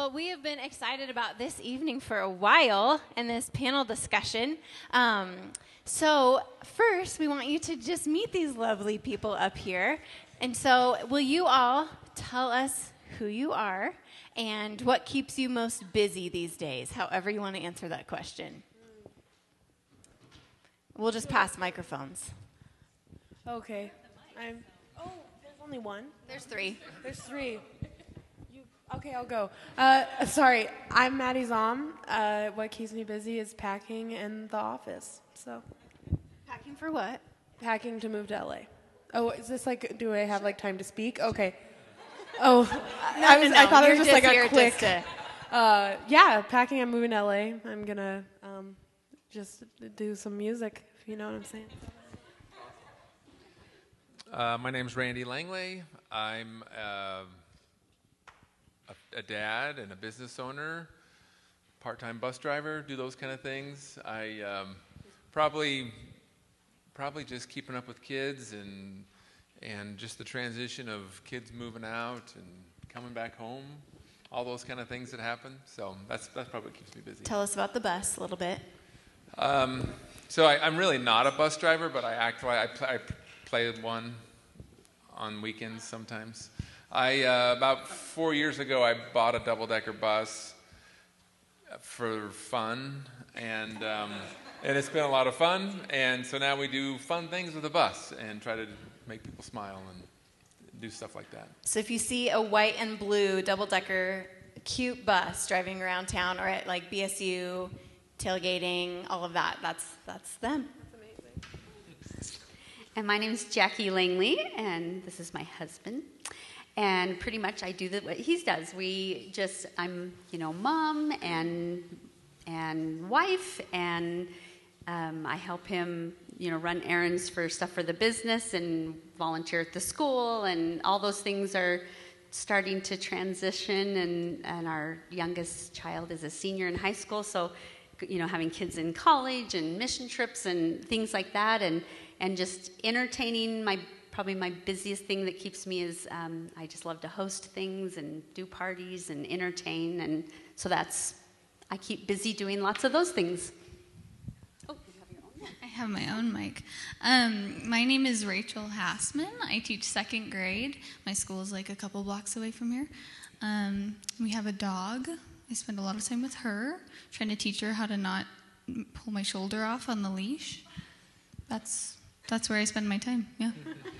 Well, we have been excited about this evening for a while and this panel discussion. So first, we want you to just meet these lovely people up here. And so will you all tell us who you are and what keeps you most busy these days, however you want to answer that question. We'll just pass microphones. Okay. There's only one? There's three. There's three. Okay, I'll go. Sorry, I'm Maddie Zom. What keeps me busy is packing in the office. So, Packing for what? packing to move to LA. Oh, is this like? Do I have like time to speak? Okay. Oh, I thought it was just like a quick. Yeah, packing. I'm moving to LA. I'm gonna just do some music. If you know what I'm saying. My name's Randy Langley. I'm a dad and a business owner, part-time bus driver, do those kind of things. I probably just keeping up with kids and just the transition of kids moving out and coming back home, all those kind of things that happen. So that's probably what keeps me busy. Tell us about the bus a little bit. So I'm really not a bus driver, but I play one on weekends sometimes. About 4 years ago, I bought a double-decker bus for fun, and it's been a lot of fun. And so now we do fun things with the bus and try to make people smile and do stuff like that. So if you see a white and blue double-decker cute bus driving around town or at like BSU, tailgating, all of that, that's them. That's amazing. And my name is Jackie Langley, and this is my husband. And pretty much I do what he does. I'm, mom and wife, and I help him, run errands for stuff for the business and volunteer at the school, and all those things are starting to transition, and our youngest child is a senior in high school, so, having kids in college and mission trips and things like that, and just entertaining. Probably my busiest thing that keeps me is I just love to host things and do parties and entertain, and so I keep busy doing lots of those things. Oh, you have your own? I have my own mic. My name is Rachel Hassman. I teach second grade. My school is like a couple blocks away from here. We have a dog. I spend a lot of time with her, trying to teach her how to not pull my shoulder off on the leash. That's where I spend my time, yeah.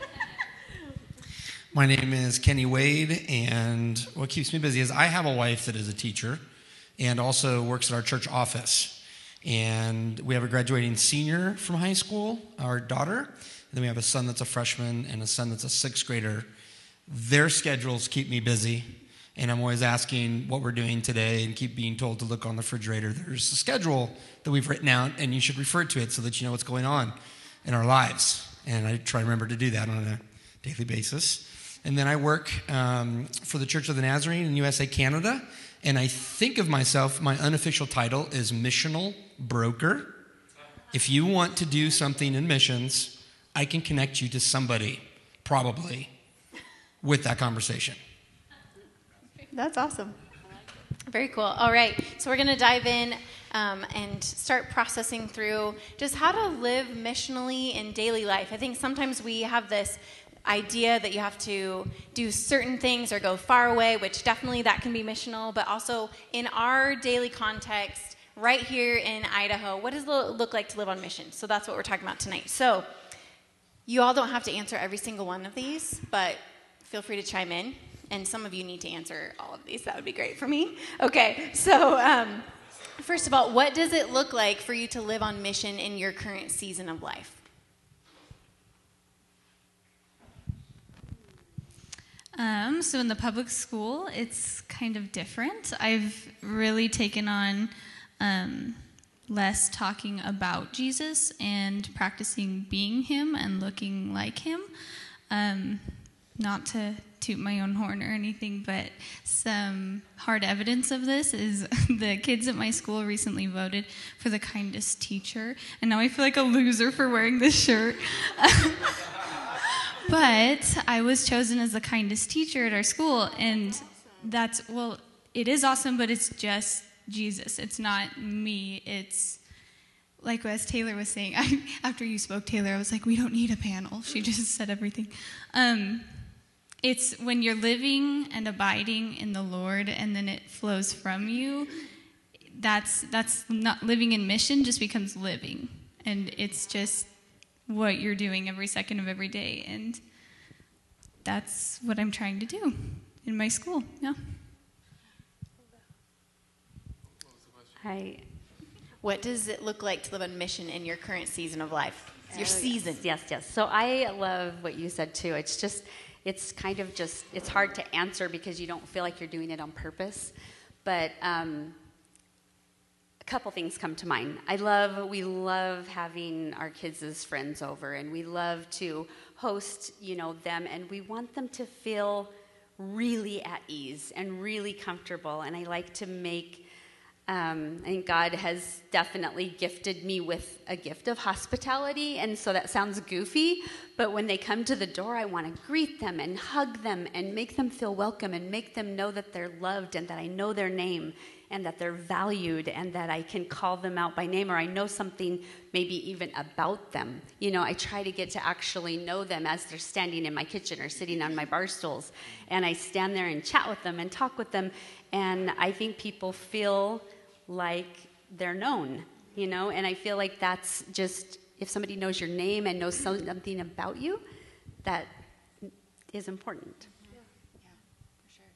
My name is Kenny Wade, and what keeps me busy is I have a wife that is a teacher and also works at our church office. And we have a graduating senior from high school, our daughter. And then we have a son that's a freshman and a son that's a sixth grader. Their schedules keep me busy, and I'm always asking what we're doing today and keep being told to look on the refrigerator. There's a schedule that we've written out, and you should refer to it so that you know what's going on in our lives. And I try to remember to do that on a daily basis. And then I work for the Church of the Nazarene in USA, Canada. And I think of myself, my unofficial title is missional broker. If you want to do something in missions, I can connect you to somebody, probably, with that conversation. That's awesome. Very cool. All right, so we're going to dive in and start processing through just how to live missionally in daily life. I think sometimes we have this idea that you have to do certain things or go far away, which definitely that can be missional, but also in our daily context, right here in Idaho, what does it look like to live on mission? So that's what we're talking about tonight. So you all don't have to answer every single one of these, but feel free to chime in. And some of you need to answer all of these. That would be great for me. Okay, so first of all, what does it look like for you to live on mission in your current season of life? So in the public school, it's kind of different. I've really taken on less talking about Jesus and practicing being him and looking like him. Not to toot my own horn or anything, but some hard evidence of this is the kids at my school recently voted for the kindest teacher, and now I feel like a loser for wearing this shirt. But I was chosen as the kindest teacher at our school, and that's, well, it is awesome, but it's just Jesus. It's not me. It's like as Taylor was saying, after you spoke, Taylor, I was like, we don't need a panel. She just said everything. It's when you're living and abiding in the Lord and then it flows from you, that's not living in mission, just becomes living. And it's just what you're doing every second of every day. And that's what I'm trying to do in my school. Yeah. What does it look like to live on mission in your current season of life? Your season. Yes. So I love what you said too. It's kind of just, it's hard to answer because you don't feel like you're doing it on purpose. But a couple things come to mind. We love having our kids as friends over, and we love to host, them, and we want them to feel really at ease and really comfortable. And I like to make, I think God has definitely gifted me with a gift of hospitality, and so that sounds goofy, but when they come to the door, I want to greet them and hug them and make them feel welcome and make them know that they're loved and that I know their name and that they're valued and that I can call them out by name, or I know something maybe even about them. I try to get to actually know them as they're standing in my kitchen or sitting on my bar stools, and I stand there and chat with them and talk with them, and I think people feel like they're known, and I feel like that's just, if somebody knows your name and knows something about you, that is important. Yeah, for sure.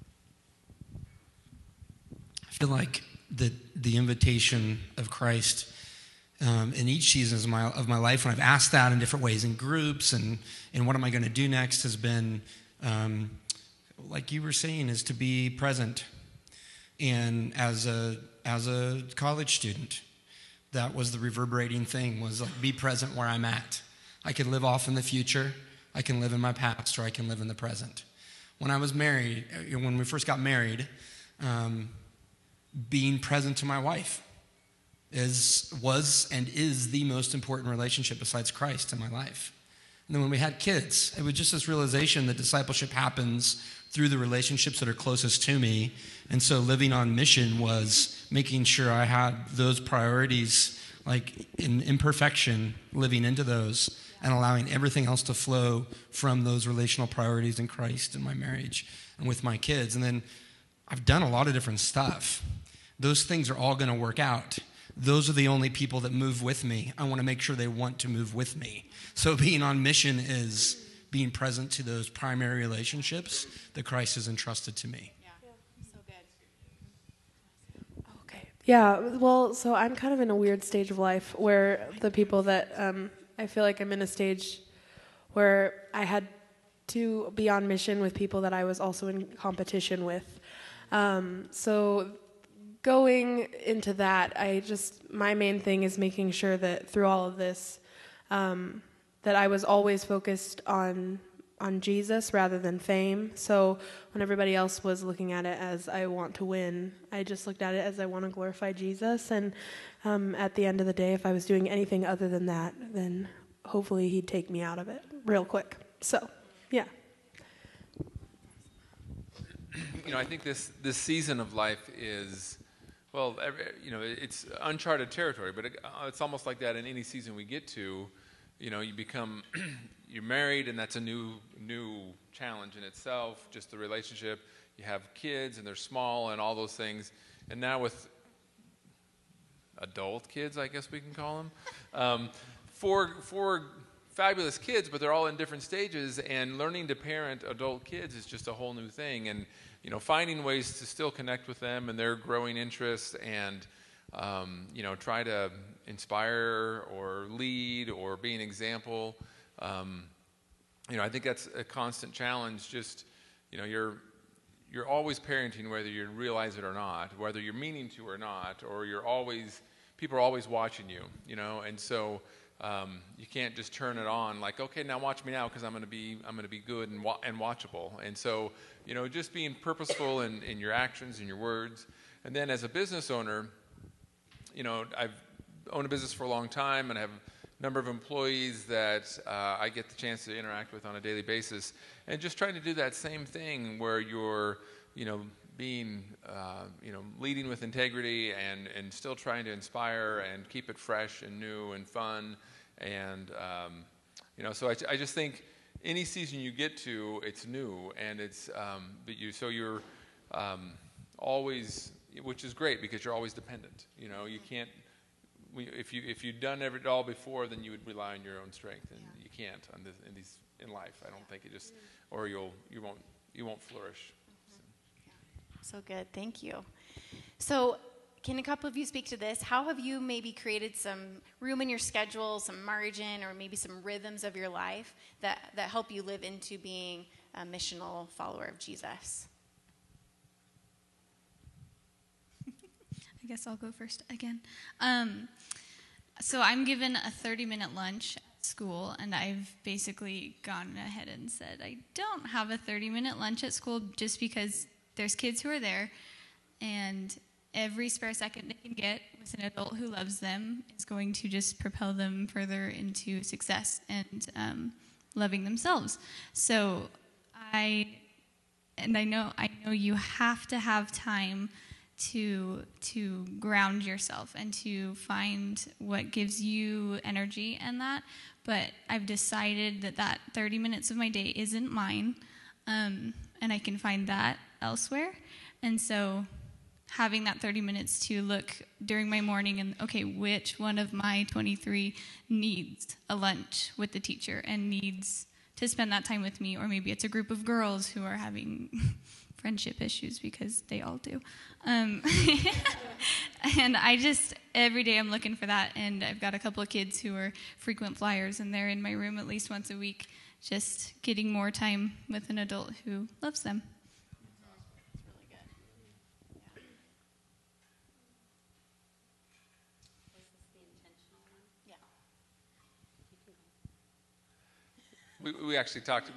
I feel like the invitation of Christ in each season of my life, when I've asked that in different ways, in groups and what am I going to do next, has been, like you were saying, is to be present. And as a college student, that was the reverberating thing, was like, be present where I'm at. I can live off in the future, I can live in my past, or I can live in the present. When I was married, when we first got married, being present to my wife was and is the most important relationship besides Christ in my life. And then when we had kids, it was just this realization that discipleship happens through the relationships that are closest to me. And so living on mission was making sure I had those priorities, like in imperfection, living into those and allowing everything else to flow from those relational priorities in Christ in my marriage and with my kids. And then I've done a lot of different stuff. Those things are all going to work out. Those are the only people that move with me. I want to make sure they want to move with me. So being on mission is being present to those primary relationships that Christ has entrusted to me. Yeah, so good. Okay. Yeah, well, so I'm kind of in a weird stage of life where the people that I feel like I'm in a stage where I had to be on mission with people that I was also in competition with. So going into that, my main thing is making sure that through all of this, that I was always focused on Jesus rather than fame. So when everybody else was looking at it as I want to win, I just looked at it as I want to glorify Jesus. And at the end of the day, if I was doing anything other than that, then hopefully he'd take me out of it real quick. So, yeah. I think this season of life is, well, it's uncharted territory, but it's almost like that in any season we get to. You become, you're married, and that's a new challenge in itself, just the relationship. You have kids, and they're small, and all those things. And now with adult kids, I guess we can call them, four fabulous kids, but they're all in different stages, and learning to parent adult kids is just a whole new thing. And, finding ways to still connect with them and their growing interests and, try to inspire or lead or be an example. I think that's a constant challenge. Just, you're always parenting whether you realize it or not, whether you're meaning to or not, or people are always watching you, and so you can't just turn it on like, okay, now watch me now because I'm going to be good and watchable. And so, just being purposeful in your actions and your words. And then as a business owner, I've owned a business for a long time and I have a number of employees that I get the chance to interact with on a daily basis. And just trying to do that same thing where you're, being, leading with integrity and still trying to inspire and keep it fresh and new and fun. And, so I just think any season you get to, it's new, and it's, you're always, which is great because you're always dependent. You can't, if you'd done it all before, then you would rely on your own strength, and you can't in life. I don't think it just, or you won't flourish. So good, thank you. So, can a couple of you speak to this? How have you maybe created some room in your schedule, some margin, or maybe some rhythms of your life that help you live into being a missional follower of Jesus? I guess I'll go first again. So I'm given a 30-minute lunch at school, and I've basically gone ahead and said I don't have a 30-minute lunch at school just because there's kids who are there, and every spare second they can get with an adult who loves them is going to just propel them further into success and loving themselves. So I know you have to have time to ground yourself and to find what gives you energy and that. But I've decided that 30 minutes of my day isn't mine, and I can find that elsewhere. And so having that 30 minutes to look during my morning and, okay, which one of my 23 needs a lunch with the teacher and needs to spend that time with me, or maybe it's a group of girls who are having friendship issues, because they all do. And I just, every day I'm looking for that, and I've got a couple of kids who are frequent flyers, and they're in my room at least once a week, just getting more time with an adult who loves them. We actually talked.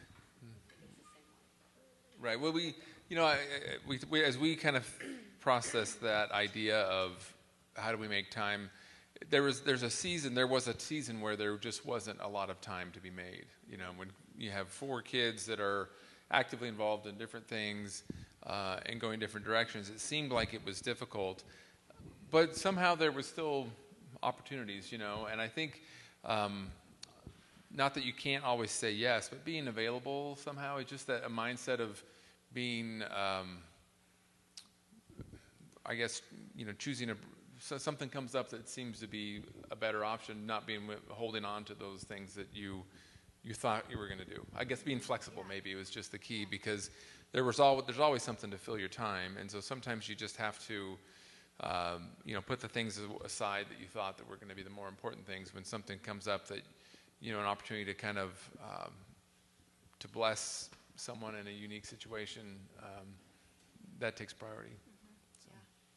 Right. Well, we as we kind of process that idea of how do we make time, there was a season where there just wasn't a lot of time to be made. When you have 4 kids that are actively involved in different things and going different directions, it seemed like it was difficult. But somehow there was still opportunities, and I think. Not that you can't always say yes, but being available somehow, it's just that a mindset of being, choosing so something comes up that seems to be a better option, not holding on to those things that you thought you were going to do. I guess being flexible maybe was just the key, because there's always something to fill your time, and so sometimes you just have to, put the things aside that you thought that were going to be the more important things when something comes up that. An opportunity to kind of to bless someone in a unique situation, that takes priority. So.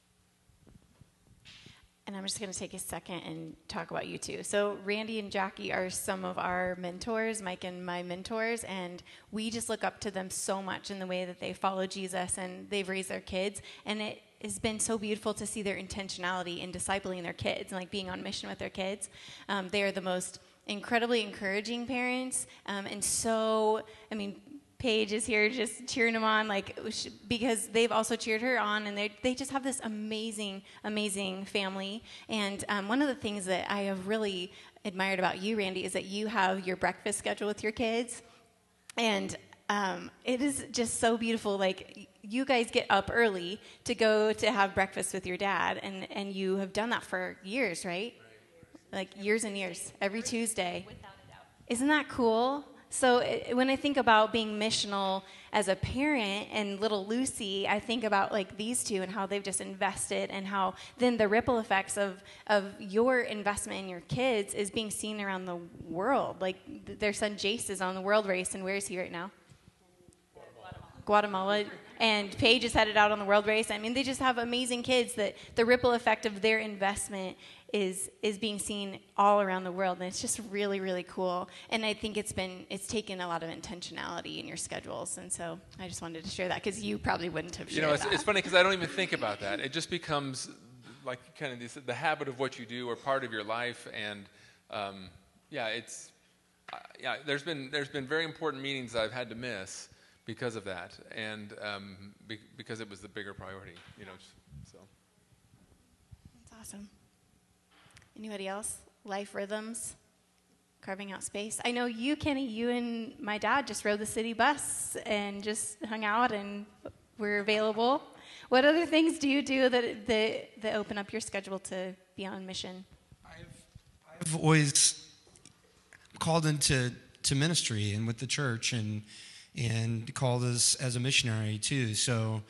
And I'm just going to take a second and talk about you two. So Randy and Jackie are some of our mentors, Mike and my mentors, and we just look up to them so much in the way that they follow Jesus and they've raised their kids. And it has been so beautiful to see their intentionality in discipling their kids and like being on mission with their kids. They are the most incredibly encouraging parents, and so, Paige is here just cheering them on, because they've also cheered her on, and they just have this amazing, amazing family. And one of the things that I have really admired about you, Randy, is that you have your breakfast schedule with your kids, and it is just so beautiful. Like, you guys get up early to go to have breakfast with your dad, and you have done that for years, right? Like years and years, every Tuesday. Without a doubt. Isn't that cool? So when I think about being missional as a parent and little Lucy, I think about like these two and how they've just invested, and how then the ripple effects of your investment in your kids is being seen around the world. Like their son Jace is on the world race, and where is he right now? Guatemala. And Paige is headed out on the world race. They just have amazing kids that the ripple effect of their investment is being seen all around the world, and it's just really, really cool. And I think it's taken a lot of intentionality in your schedules, and so I just wanted to share that, because you probably wouldn't have shared that. It's funny because I don't even think about that. It just becomes like kind of the habit of what you do or part of your life, and there's been very important meetings I've had to miss because of that, and because it was the bigger priority, so. That's awesome. Anybody else? Life rhythms, carving out space. I know you, Kenny, you and my dad just rode the city bus and just hung out and were available. What other things do you do that open up your schedule to be on mission? I've always called into ministry and with the church and called as a missionary too. So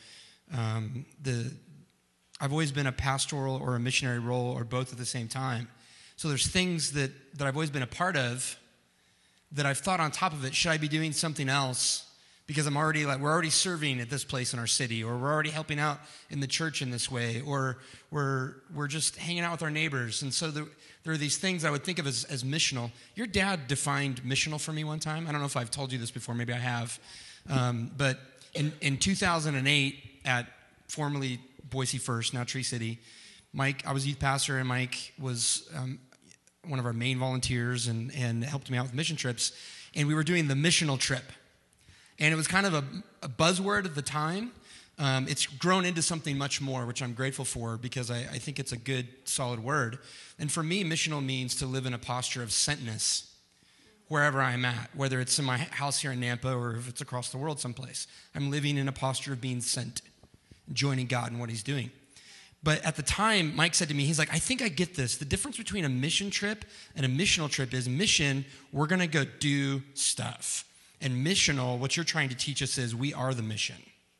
I've always been a pastoral or a missionary role or both at the same time. So there's things that I've always been a part of that I've thought on top of it, should I be doing something else? Because we're already serving at this place in our city, or we're already helping out in the church in this way, or we're just hanging out with our neighbors. And so there are these things I would think of as missional. Your dad defined missional for me one time. I don't know if I've told you this before. Maybe I have. But in 2008 at formerly Boise First, now Tree City, Mike, I was youth pastor, and Mike was one of our main volunteers and helped me out with mission trips. And we were doing the missional trip. And it was kind of a buzzword at the time. It's grown into something much more, which I'm grateful for, because I think it's a good, solid word. And for me, missional means to live in a posture of sentness wherever I'm at, whether it's in my house here in Nampa or if it's across the world someplace. I'm living in a posture of being sent, joining God in what he's doing. But at the time, Mike said to me, he's like, I think I get this. The difference between a mission trip and a missional trip is mission, we're going to go do stuff. And missional, what you're trying to teach us is we are the mission.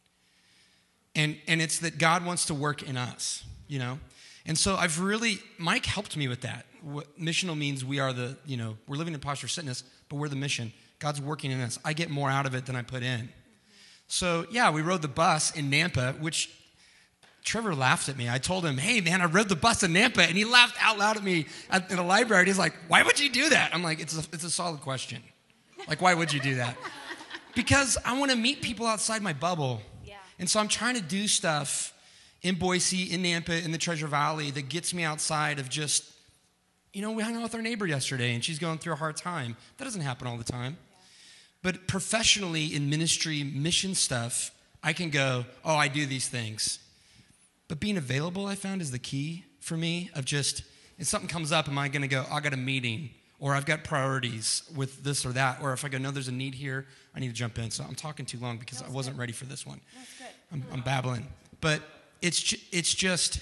And it's that God wants to work in us, And so Mike helped me with that. What missional means we are we're living in posture of sitness, but we're the mission. God's working in us. I get more out of it than I put in. So, yeah, we rode the bus in Nampa, which Trevor laughed at me. I told him, hey, man, I rode the bus in Nampa, and he laughed out loud at me in the library. He's like, why would you do that? I'm like, it's a solid question. Like, why would you do that? Because I want to meet people outside my bubble. Yeah. And so I'm trying to do stuff in Boise, in Nampa, in the Treasure Valley that gets me outside of just, we hung out with our neighbor yesterday and she's going through a hard time. That doesn't happen all the time. Yeah. But professionally in ministry, mission stuff, I can go, oh, I do these things. But being available, I found, is the key for me of just, if something comes up, am I going to go, I got a meeting, or I've got priorities with this or that, or if I go, no, there's a need here, I need to jump in. So I'm talking too long because I wasn't ready for this one. That's good. I'm babbling. But it's just,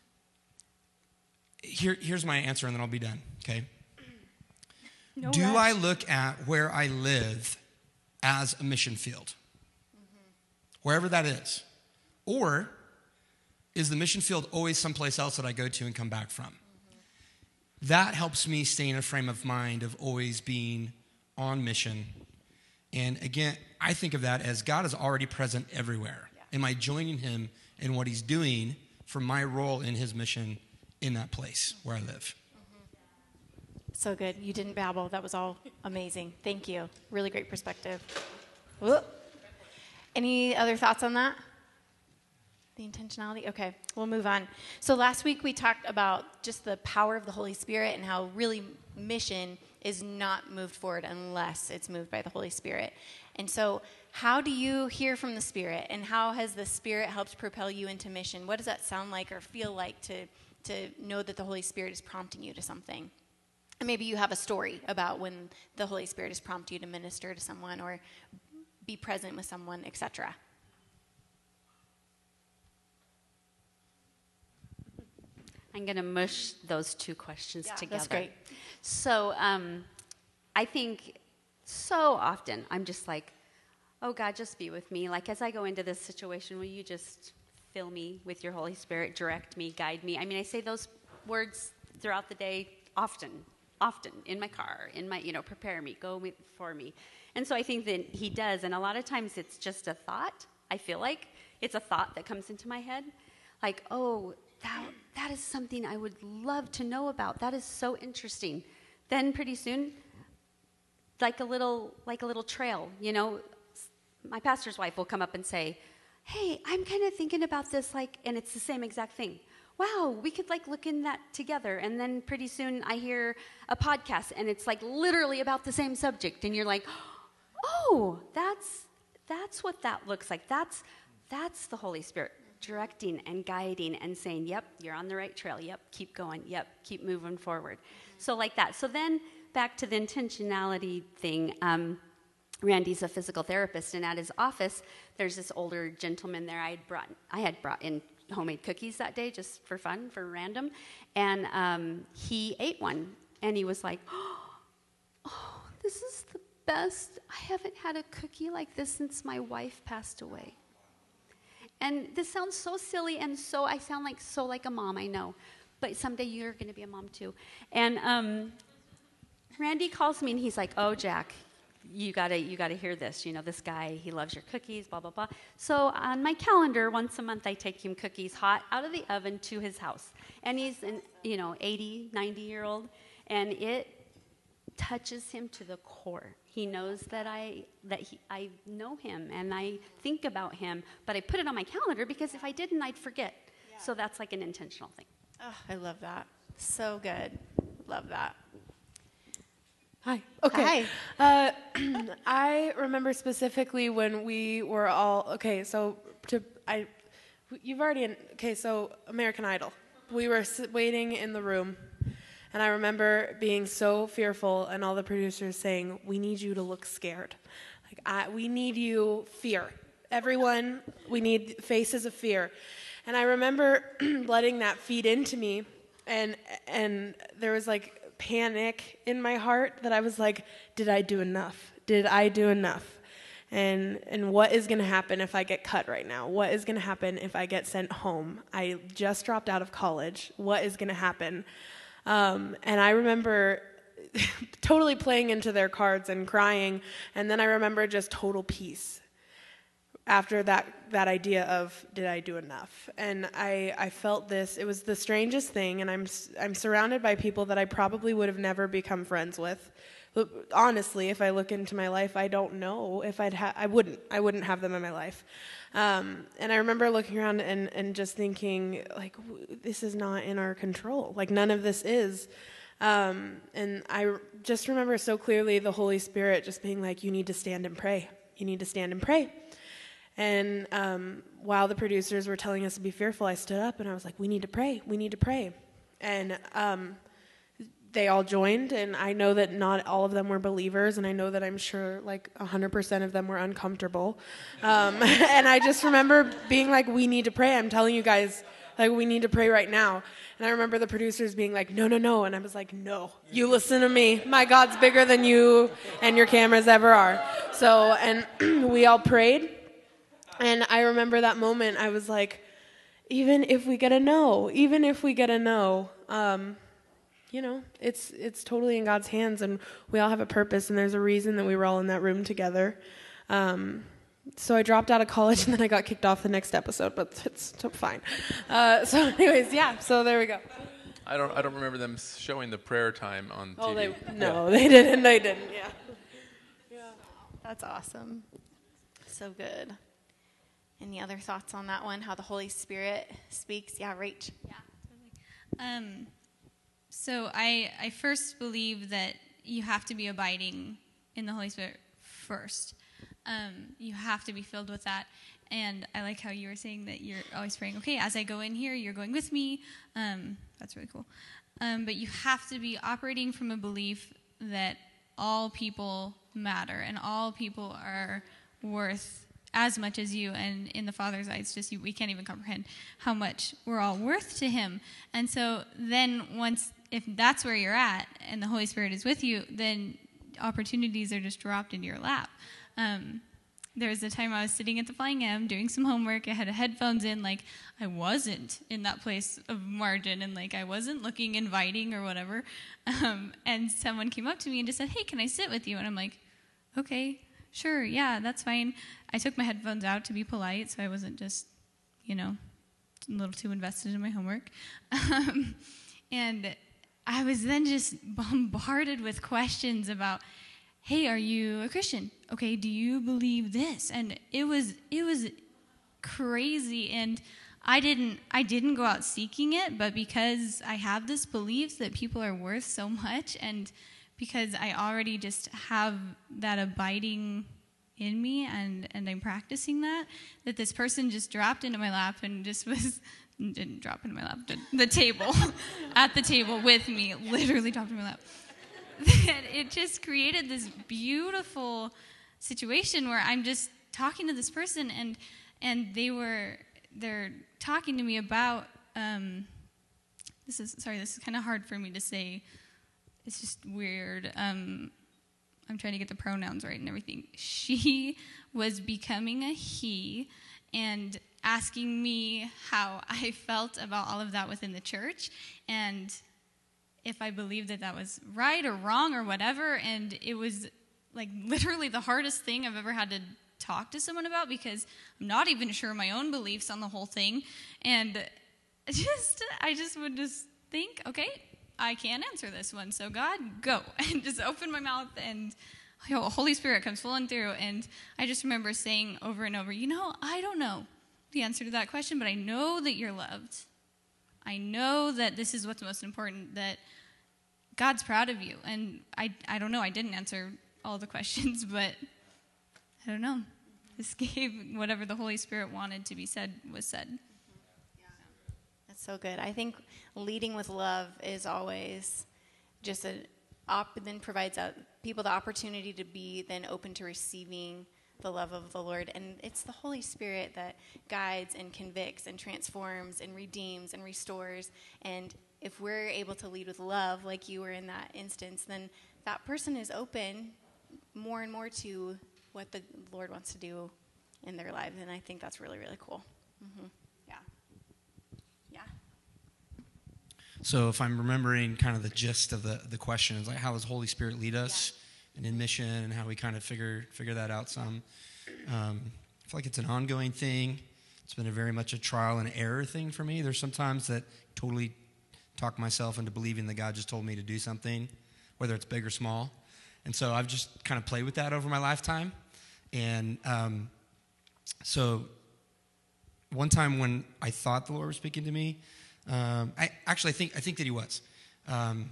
here's my answer, and then I'll be done, okay? No Do rush. I look at where I live as a mission field? Mm-hmm. Wherever that is. Or is the mission field always someplace else that I go to and come back from? That helps me stay in a frame of mind of always being on mission. And again, I think of that as God is already present everywhere. Yeah. Am I joining him in what he's doing for my role in his mission in that place where I live? So good. You didn't babble. That was all amazing. Thank you. Really great perspective. Whoop. Any other thoughts on that? The intentionality? Okay, we'll move on. So last week we talked about just the power of the Holy Spirit and how really mission is not moved forward unless it's moved by the Holy Spirit. And so how do you hear from the Spirit, and how has the Spirit helped propel you into mission? What does that sound like or feel like to know that the Holy Spirit is prompting you to something? And maybe you have a story about when the Holy Spirit has prompted you to minister to someone or be present with someone, etc. I'm going to mush those two questions together. That's great. So I think so often I'm just like, oh, God, just be with me. Like, as I go into this situation, will you just fill me with your Holy Spirit, direct me, guide me? I mean, I say those words throughout the day often in my car, prepare me, go for me. And so I think that he does. And a lot of times it's just a thought. I feel like it's a thought that comes into my head. Like, oh, that is something I would love to know about. That is so interesting. Then pretty soon, like a little trail, my pastor's wife will come up and say, hey, I'm kind of thinking about this, and it's the same exact thing. Wow, we could look in that together. And then pretty soon I hear a podcast and it's literally about the same subject. And you're like, oh, That's what that looks like. That's the Holy Spirit directing and guiding and saying, yep, you're on the right trail. Yep, keep going. Yep, keep moving forward. So like that. So then back to the intentionality thing. Randy's a physical therapist, and at his office, there's this older gentleman there. I had brought in homemade cookies that day just for fun, for random, and he ate one, and he was like, oh, this is the best. I haven't had a cookie like this since my wife passed away. And this sounds so silly, and I sound like a mom, I know, but someday you're going to be a mom too. And Randy calls me, and he's like, oh, Jack, you gotta hear this. You know, this guy, he loves your cookies, blah, blah, blah. So on my calendar, once a month, I take him cookies hot out of the oven to his house. And he's an 80, 90-year-old, and it touches him to the core. He knows that I know him, and I think about him, but I put it on my calendar because if I didn't, I'd forget. Yeah. So that's like an intentional thing. Oh, I love that. So good. Love that. Hi. Okay. Hi. I remember specifically when we were all so American Idol. We were waiting in the room, and I remember being so fearful, and all the producers saying, "We need you to look scared. We need you fear. Everyone, we need faces of fear." And I remember letting that feed into me, and there was like panic in my heart that I was like, did I do enough? Did I do enough? And what is going to happen if I get cut right now? What is going to happen if I get sent home? I just dropped out of college. What is going to happen? And I remember totally playing into their cards and crying. And then I remember just total peace after that idea of, did I do enough? And I felt this. It was the strangest thing, and I'm surrounded by people that I probably would have never become friends with. Honestly, if I look into my life, I don't know if I wouldn't have them in my life. And I remember looking around and just thinking, like, this is not in our control. Like, none of this is. And I just remember so clearly the Holy Spirit just being like, you need to stand and pray. You need to stand and pray. And while the producers were telling us to be fearful, I stood up and I was like, we need to pray. We need to pray. And they all joined, and I know that not all of them were believers, and I know that I'm sure like 100% of them were uncomfortable. And I just remember being like, we need to pray. I'm telling you guys, like, we need to pray right now. And I remember the producers being like, no. And I was like, no, you listen to me. My God's bigger than you and your cameras ever are. So, and we all prayed. And I remember that moment, I was like, even if we get a no, it's totally in God's hands, and we all have a purpose, and there's a reason that we were all in that room together. So I dropped out of college, and then I got kicked off the next episode, but it's fine. So anyways, yeah, so there we go. I don't remember them showing the prayer time on TV. They didn't, yeah. That's awesome. So good. Any other thoughts on that one, how the Holy Spirit speaks? Yeah, Rach. Yeah, totally. So I first believe that you have to be abiding in the Holy Spirit first. You have to be filled with that. And I like how you were saying that you're always praying, okay, as I go in here, you're going with me. That's really cool. But you have to be operating from a belief that all people matter and all people are worth as much as you, and in the Father's eyes, just we can't even comprehend how much we're all worth to Him. And so then if that's where you're at and the Holy Spirit is with you, then opportunities are just dropped into your lap. There was a time I was sitting at the Flying M doing some homework. I had headphones in, like I wasn't in that place of margin, and like I wasn't looking inviting or whatever. And someone came up to me and just said, "Hey, can I sit with you?" And I'm like, "Okay, sure, yeah, that's fine." I took my headphones out to be polite, so I wasn't just, a little too invested in my homework. And I was then just bombarded with questions about, hey, are you a Christian? Okay, do you believe this? And it was crazy, and I didn't go out seeking it, but because I have this belief that people are worth so much, and because I already just have that abiding, in me, and I'm practicing that this person just dropped into my lap and just didn't drop into my lap, the table, at the table with me, literally dropped into my lap. It just created this beautiful situation where I'm just talking to this person, and they're talking to me about, this is kind of hard for me to say. It's just weird. I'm trying to get the pronouns right and everything. She was becoming a he and asking me how I felt about all of that within the church and if I believed that was right or wrong or whatever. And it was like literally the hardest thing I've ever had to talk to someone about because I'm not even sure my own beliefs on the whole thing. And I just would just think, okay, I can't answer this one, so God, go. And just open my mouth, and Holy Spirit comes flowing through. And I just remember saying over and over, I don't know the answer to that question, but I know that you're loved. I know that this is what's most important, that God's proud of you. And I don't know, I didn't answer all the questions, but I don't know. This gave whatever the Holy Spirit wanted to be said was said. So good. I think leading with love is always just then provides people the opportunity to be then open to receiving the love of the Lord. And it's the Holy Spirit that guides and convicts and transforms and redeems and restores. And if we're able to lead with love, like you were in that instance, then that person is open more and more to what the Lord wants to do in their lives. And I think that's really, really cool. Mm-hmm. So if I'm remembering kind of the gist of the question, is like how does Holy Spirit lead us and in mission and how we kind of figure that out some. I feel like it's an ongoing thing. It's been very much a trial and error thing for me. There's sometimes that totally talk myself into believing that God just told me to do something, whether it's big or small. And so I've just kind of played with that over my lifetime. And so one time when I thought the Lord was speaking to me, I think that he was. I'm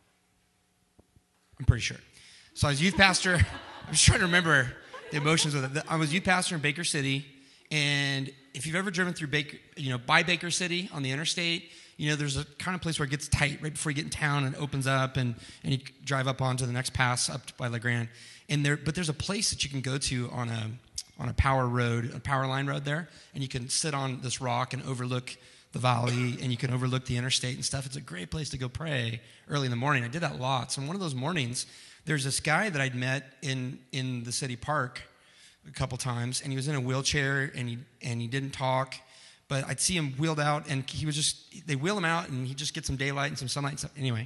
pretty sure. So I was youth pastor. I'm just trying to remember the emotions of it. I was youth pastor in Baker City, and if you've ever driven through by Baker City on the interstate, there's a kind of place where it gets tight right before you get in town and it opens up, and you drive up onto the next pass up by La Grande. But there's a place that you can go to on a power line road there, and you can sit on this rock and overlook the valley, and you can overlook the interstate and stuff. It's a great place to go pray early in the morning. I did that lots. And one of those mornings, there's this guy that I'd met in the city park a couple times, and he was in a wheelchair, and he didn't talk, but I'd see him wheeled out, and they wheel him out, and he just gets some daylight and some sunlight and stuff. Anyway,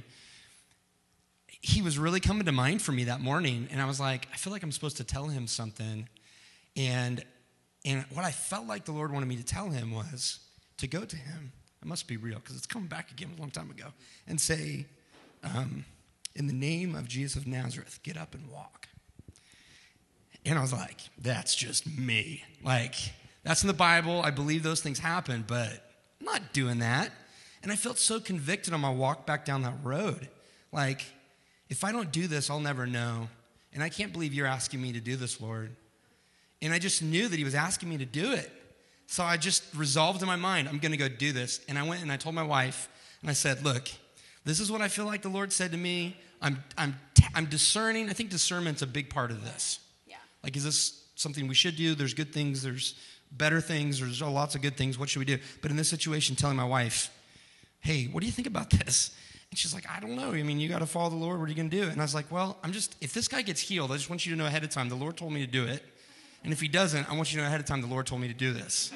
he was really coming to mind for me that morning, and I was like, I feel like I'm supposed to tell him something. And what I felt like the Lord wanted me to tell him was to go to him. It must be real because it's coming back again a long time ago. And say, in the name of Jesus of Nazareth, get up and walk. And I was like, that's just me. Like, that's in the Bible. I believe those things happen, but I'm not doing that. And I felt so convicted on my walk back down that road. Like, if I don't do this, I'll never know. And I can't believe you're asking me to do this, Lord. And I just knew that he was asking me to do it. So I just resolved in my mind, I'm going to go do this. And I went and I told my wife, and I said, look, this is what I feel like the Lord said to me. I'm discerning. I think discernment's a big part of this. Yeah. Like, is this something we should do? There's good things. There's better things. There's lots of good things. What should we do? But in this situation, telling my wife, hey, what do you think about this? And she's like, I don't know. I mean, you got to follow the Lord. What are you going to do? And I was like, well, if this guy gets healed, I just want you to know ahead of time, the Lord told me to do it. And if he doesn't, I want you to know ahead of time, the Lord told me to do this.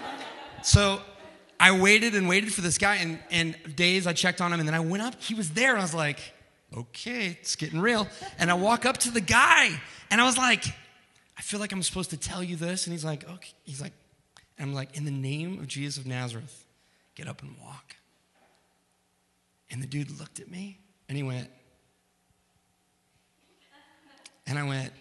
So I waited and waited for this guy, and days I checked on him, and then I went up. He was there, and I was like, okay, it's getting real. And I walk up to the guy, and I was like, I feel like I'm supposed to tell you this. And he's like, okay. And I'm like, in the name of Jesus of Nazareth, get up and walk. And the dude looked at me, and he went, and I went,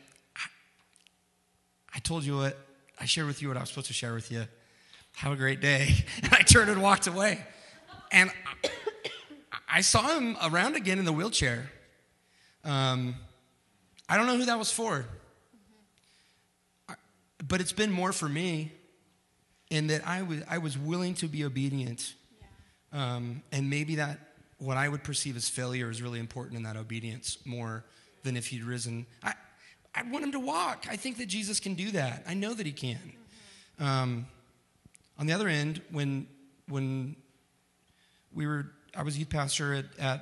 I told you what, I shared with you what I was supposed to share with you. Have a great day. And I turned and walked away. And I saw him around again in the wheelchair. I don't know who that was for. but it's been more for me in that I was willing to be obedient. And maybe that what I would perceive as failure is really important in that obedience more than if he'd risen. I want him to walk. I think that Jesus can do that. I know that he can. On the other end, when I was youth pastor at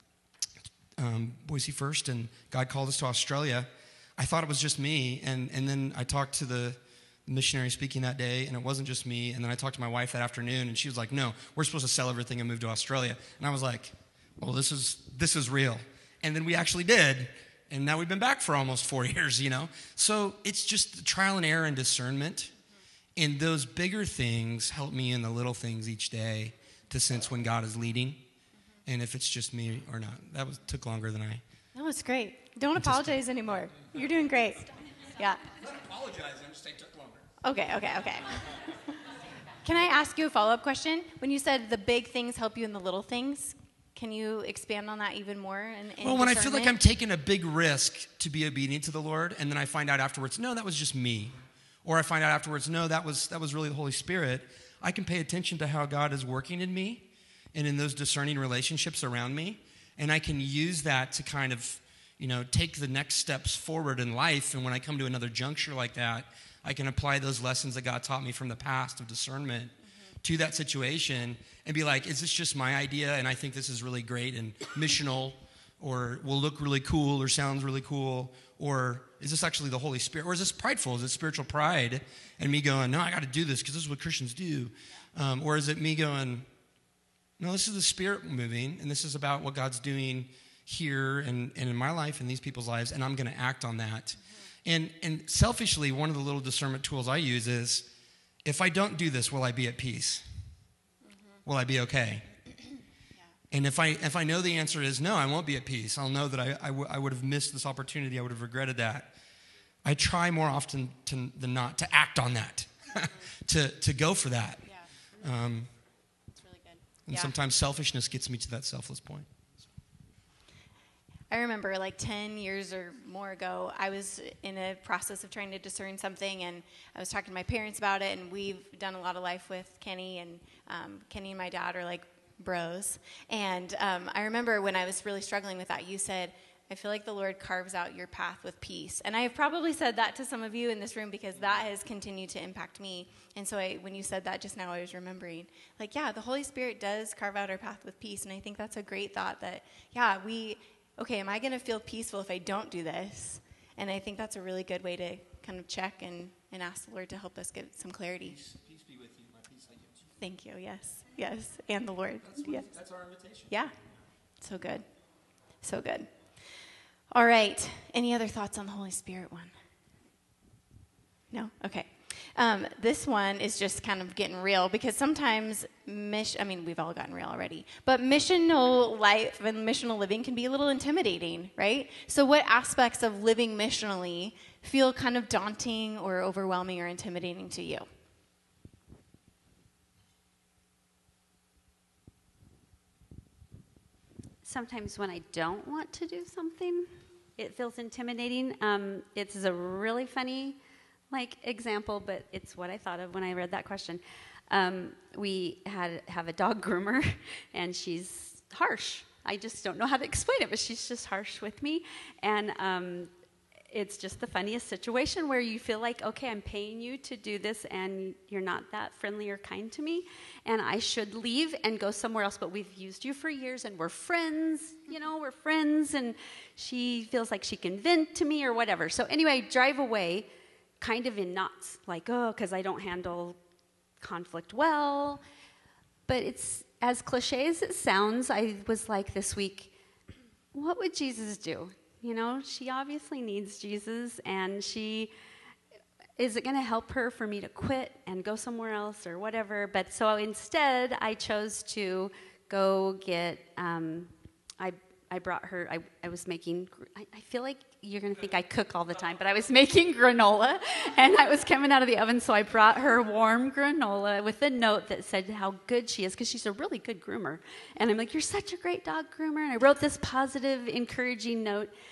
Boise First, and God called us to Australia, I thought it was just me, and then I talked to the missionary speaking that day, and it wasn't just me, and then I talked to my wife that afternoon, and she was like, no, we're supposed to sell everything and move to Australia. And I was like, well, this is real. And then we actually did, and now we've been back for almost 4 years, So it's just trial and error and discernment, and those bigger things help me in the little things each day to sense when God is leading, and if it's just me or not. That took longer than I... No, it's great. Don't apologize anymore. You're doing great. Yeah. I'm not apologizing. I'm just saying it took longer. Okay. Can I ask you a follow-up question? When you said the big things help you in the little things, can you expand on that even more? Well, when I feel like I'm taking a big risk to be obedient to the Lord, and then I find out afterwards, no, that was just me. Or I find out afterwards, no, that was really the Holy Spirit. I can pay attention to how God is working in me and in those discerning relationships around me. And I can use that to kind of, take the next steps forward in life. And when I come to another juncture like that, I can apply those lessons that God taught me from the past of discernment to that situation and be like, is this just my idea? And I think this is really great and missional, or will look really cool or sounds really cool. Or is this actually the Holy Spirit? Or is this prideful? Is it spiritual pride? And me going, no, I got to do this because this is what Christians do. Or is it me going, no, this is the Spirit moving, and this is about what God's doing here and in my life and these people's lives, and I'm going to act on that. And selfishly, one of the little discernment tools I use is, if I don't do this, will I be at peace? Will I be okay? And if I know the answer is no, I won't be at peace. I'll know that I would have missed this opportunity. I would have regretted that. I try more often than not to act on that, to go for that. Yeah. That's really good. And sometimes selfishness gets me to that selfless point. I remember 10 years or more ago, I was in a process of trying to discern something, and I was talking to my parents about it, and we've done a lot of life with Kenny, and Kenny and my dad are like bros. And I remember when I was really struggling with that, you said, I feel like the Lord carves out your path with peace. And I have probably said that to some of you in this room because that has continued to impact me. And so when you said that just now, I was remembering, the Holy Spirit does carve out our path with peace. And I think that's a great thought that, am I going to feel peaceful if I don't do this? And I think that's a really good way to kind of check and ask the Lord to help us get some clarity. Peace be with you. My peace I give to you. Thank you. Yes. And the Lord. That's our invitation. Yeah. So good. So good. All right. Any other thoughts on the Holy Spirit one? No? Okay. This one is just kind of getting real because sometimes we've all gotten real already, but missional life and missional living can be a little intimidating, right? So what aspects of living missionally feel kind of daunting or overwhelming or intimidating to you? Sometimes when I don't want to do something, it feels intimidating. It's a really funny example, but it's what I thought of when I read that question. We have a dog groomer, and she's harsh. I just don't know how to explain it, but she's just harsh with me. And it's just the funniest situation where you feel like, okay, I'm paying you to do this, and you're not that friendly or kind to me, and I should leave and go somewhere else, but we've used you for years, and we're friends, and she feels like she can vent to me or whatever. So anyway, drive away, kind of in knots, because I don't handle conflict well. But it's, as cliche as it sounds, I was like this week, what would Jesus do? She obviously needs Jesus, and is it going to help her for me to quit and go somewhere else or whatever? But so instead, I chose to go get, I brought her, I was making, I feel like you're going to think I cook all the time, but I was making granola, and I was coming out of the oven, so I brought her warm granola with a note that said how good she is, because she's a really good groomer. And I'm like, you're such a great dog groomer. And I wrote this positive, encouraging note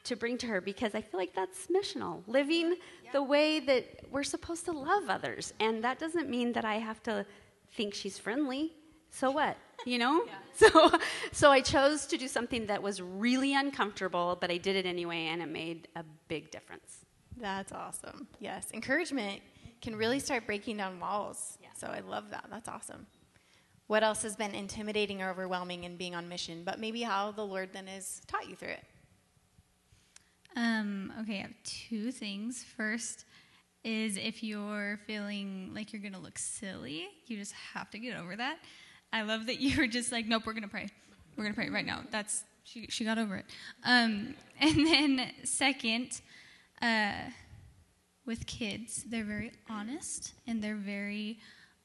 to bring to her, because I feel like that's missional, living the way that we're supposed to love others. And that doesn't mean that I have to think she's friendly. So what? You know? So I chose to do something that was really uncomfortable, but I did it anyway, and it made a big difference. That's awesome. Yes, encouragement can really start breaking down walls. Yeah. So I love that. That's awesome. What else has been intimidating or overwhelming in being on mission, but maybe how the Lord then has taught you through it? Okay, I have two things. First is if you're feeling like you're going to look silly, you just have to get over that. I love that you were just like, nope, we're going to pray. We're going to pray right now. She got over it. And then second, with kids, they're very honest and they're very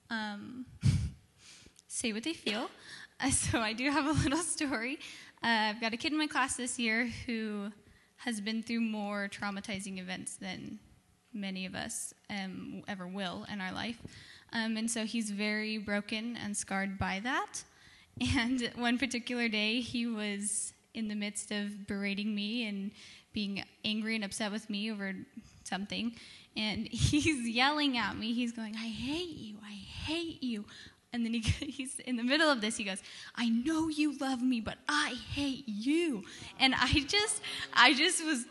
say what they feel. So I do have a little story. I've got a kid in my class this year who has been through more traumatizing events than many of us ever will in our life. And so he's very broken and scarred by that. And one particular day, he was in the midst of berating me and being angry and upset with me over something. And he's yelling at me. He's going, I hate you. I hate you. And then he's in the middle of this. He goes, I know you love me, but I hate you. And I just was,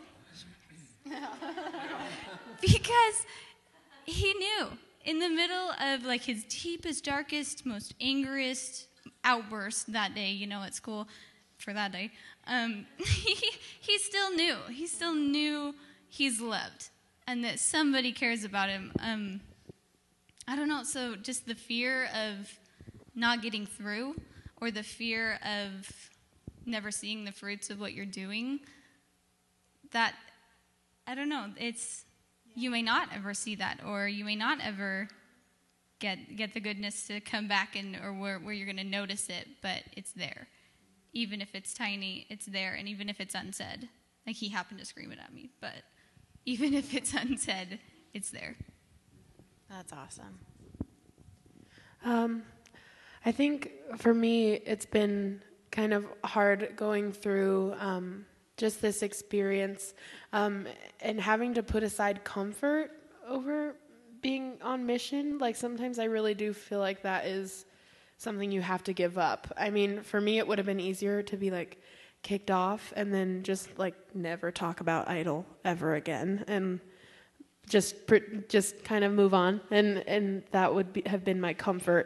because he knew in the middle of like his deepest, darkest, most angriest outburst that day, at school for that day, he still knew. He still knew he's loved and that somebody cares about him. I don't know, so just the fear of not getting through or the fear of never seeing the fruits of what you're doing, that, I don't know, you may not ever see that, or you may not ever get the goodness to come back or where you're going to notice it, but it's there. Even if it's tiny, it's there, and even if it's unsaid. Like, he happened to scream it at me, but even if it's unsaid, it's there. That's awesome. I think for me, it's been kind of hard going through just this experience and having to put aside comfort over being on mission. Like, sometimes I really do feel like that is something you have to give up. I mean, for me, it would have been easier to be like kicked off and then just like never talk about Idol ever again and just kind of move on, and that would have been my comfort.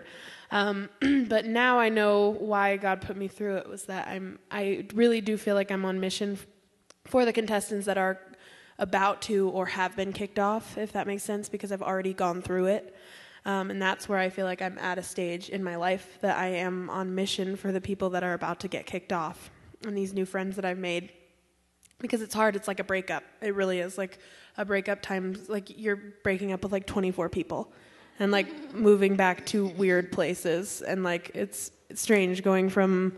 But now I know why God put me through it was that I really do feel like I'm on mission for the contestants that are about to or have been kicked off, if that makes sense, because I've already gone through it. And that's where I feel like I'm at a stage in my life that I am on mission for the people that are about to get kicked off and these new friends that I've made. Because it's hard. It's like a breakup. It really is like a breakup times, like you're breaking up with like 24 people and like moving back to weird places. And like it's strange going from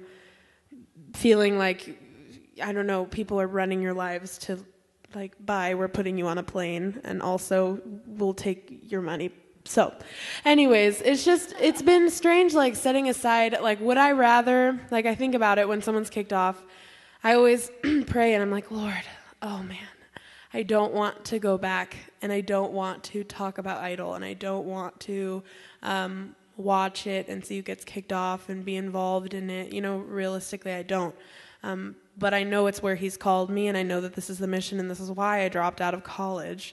feeling like, I don't know, people are running your lives to like, bye, we're putting you on a plane and also we'll take your money. So anyways, it's been strange, like setting aside, like would I rather, like I think about it when someone's kicked off, I always pray and I'm like, Lord, oh man, I don't want to go back and I don't want to talk about Idol and I don't want to watch it and see who gets kicked off and be involved in it. Realistically, I don't. But I know it's where he's called me and I know that this is the mission and this is why I dropped out of college.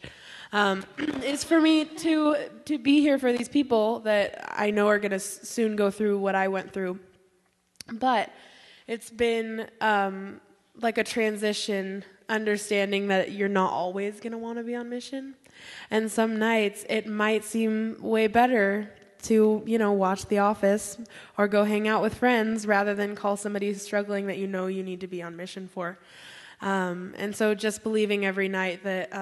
Is for me to be here for these people that I know are going to soon go through what I went through. But it's been like a transition, understanding that you're not always going to want to be on mission. And some nights it might seem way better to, watch The Office or go hang out with friends rather than call somebody who's struggling that you need to be on mission for. And so just believing every night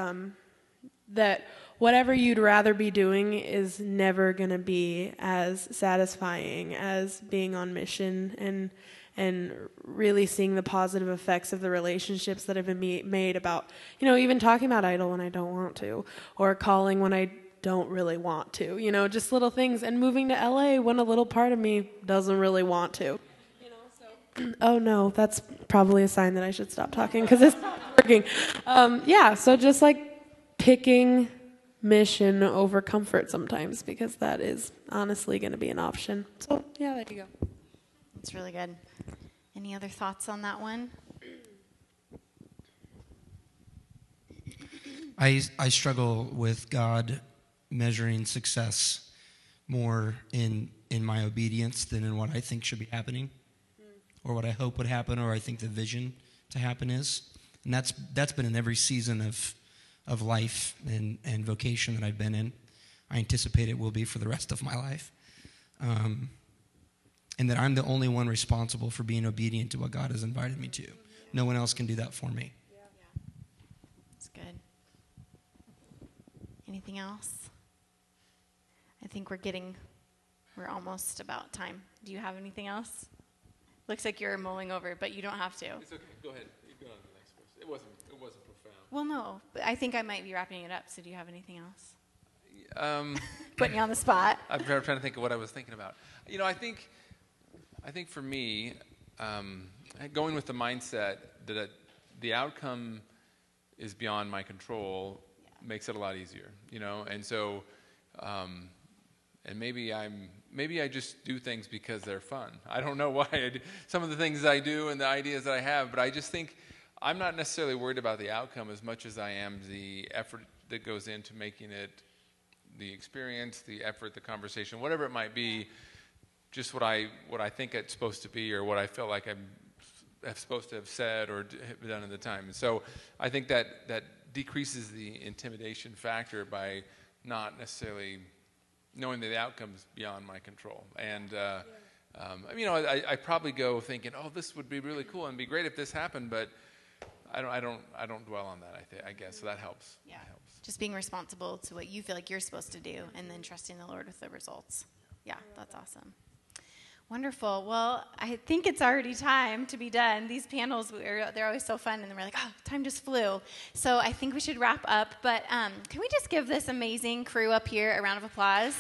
that whatever you'd rather be doing is never going to be as satisfying as being on mission and really seeing the positive effects of the relationships that have been made about, even talking about Idol when I don't want to, or calling when I don't really want to, just little things, and moving to LA when a little part of me doesn't really want to. Oh no, that's probably a sign that I should stop talking because it's not working. So just like picking mission over comfort sometimes, because that is honestly going to be an option. So yeah, there you go. That's really good. Any other thoughts on that one? I struggle with God measuring success more in my obedience than in what I think should be happening, or what I hope would happen, or I think the vision to happen is. And that's been in every season of life and vocation that I've been in. I anticipate it will be for the rest of my life. And that I'm the only one responsible for being obedient to what God has invited me to. No one else can do that for me. That's good. Anything else? I think we're almost about time. Do you have anything else? Looks like you're mulling over, but you don't have to. It's okay. Go ahead. You go on to the next question. It wasn't profound. Well, no, but I think I might be wrapping it up. So do you have anything else? Putting you on the spot. I'm trying to think of what I was thinking about. I think for me, going with the mindset that the outcome is beyond my control makes it a lot easier, And so, and maybe I just do things because they're fun. I don't know why I do some of the things I do and the ideas that I have, but I just think I'm not necessarily worried about the outcome as much as I am the effort that goes into making it, the experience, the effort, the conversation, whatever it might be, just what I think it's supposed to be, or what I feel like I'm supposed to have said or done at the time. And so I think that decreases the intimidation factor by not necessarily knowing that the outcome's beyond my control. And I probably go thinking, oh, this would be really cool and be great if this happened, but I don't dwell on that. I guess so that helps. Yeah, that helps. Just being responsible to what you feel like you're supposed to do, and then trusting the Lord with the results. Yeah, that's awesome. Wonderful. Well, I think it's already time to be done. These panels, they're always so fun, and then we're like, oh, time just flew. So I think we should wrap up, but can we just give this amazing crew up here a round of applause?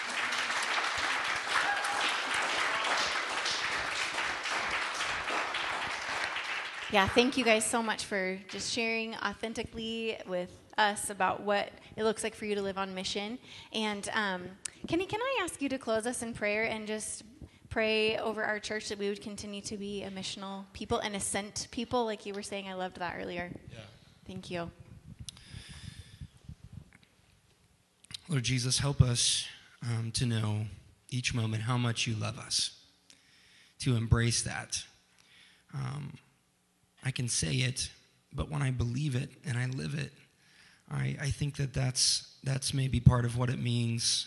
Yeah, thank you guys so much for just sharing authentically with us about what it looks like for you to live on mission. And Kenny, can I ask you to close us in prayer and just pray over our church that we would continue to be a missional people and a sent people, like you were saying? I loved that earlier. Yeah. Thank you. Lord Jesus, help us to know each moment how much you love us, to embrace that. I can say it, but when I believe it and I live it, I think that's maybe part of what it means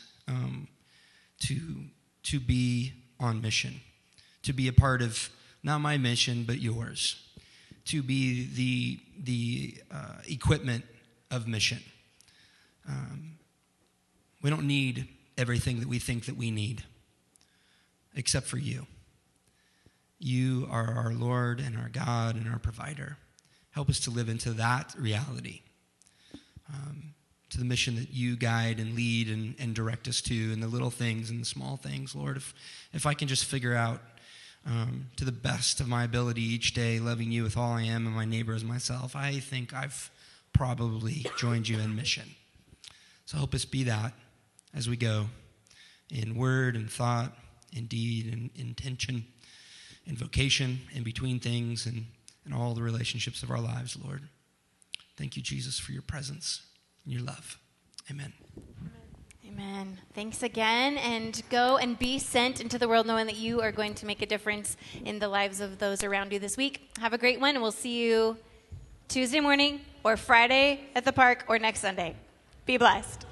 to be on mission, to be a part of not my mission but yours, to be the equipment of mission. We don't need everything that we think that we need, except for you. You are our Lord and our God and our provider. Help us to live into that reality, to the mission that you guide and lead and direct us to, and the little things and the small things. Lord, if I can just figure out to the best of my ability each day, loving you with all I am and my neighbor as myself, I think I've probably joined you in mission. So help us be that as we go in word and thought, in deed and intention, in vocation, in between things, and in all the relationships of our lives, Lord. Thank you, Jesus, for your presence and your love. Amen. Amen. Thanks again, and go and be sent into the world knowing that you are going to make a difference in the lives of those around you this week. Have a great one, and we'll see you Tuesday morning or Friday at the park or next Sunday. Be blessed.